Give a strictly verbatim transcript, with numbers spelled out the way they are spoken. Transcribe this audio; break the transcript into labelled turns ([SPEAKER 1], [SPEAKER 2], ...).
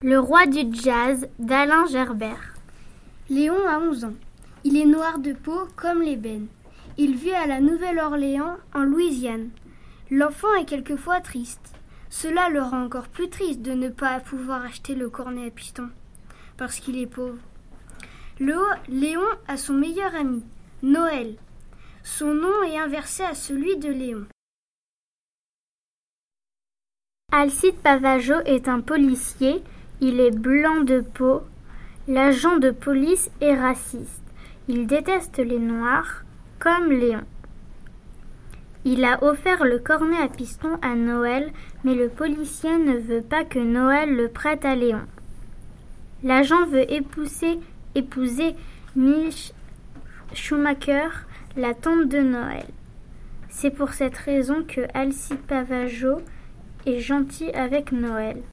[SPEAKER 1] Le roi du jazz d'Alain Gerbert.
[SPEAKER 2] Léon a onze ans. Il est noir de peau comme l'ébène. Il vit à la Nouvelle-Orléans, en Louisiane. L'enfant est quelquefois triste. Cela le rend encore plus triste de ne pas pouvoir acheter le cornet à piston, parce qu'il est pauvre. Le Léon a son meilleur ami, Noël. Son nom est inversé à celui de Léon.
[SPEAKER 1] Alcide Pavageau est un policier. Il est blanc de peau. L'agent de police est raciste. Il déteste les Noirs, comme Léon. Il a offert le cornet à piston à Noël, mais le policier ne veut pas que Noël le prête à Léon. L'agent veut épouser, épouser Mich Schumacher, la tante de Noël. C'est pour cette raison que Alcide Pavageau est gentil avec Noël.